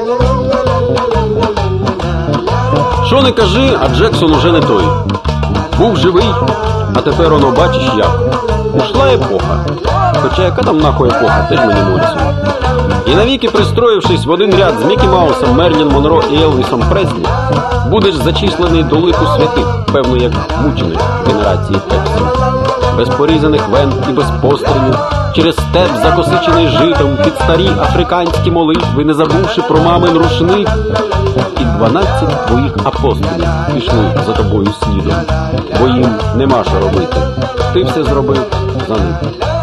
Що не кажи, а Джексон уже не той. Був живий, а тепер воно бачиш як. Ушла епоха. Хоча яка там нахуй епоха, теж мені морцю. І навіки пристроївшись в один ряд з Мікі Маусом, Мерлін Монро і Елвісом Преслі, будеш зачислений до лику святих, певно як мученик генерації Пепсі. Без порізаних вен і без пострілів, через степ, закосичений житом, під старі африканські молитви, не забувши про мамин рушник. І 12 твоїх апостолів пішли за тобою слідом, бо їм нема що робити. Ти все зробив за них.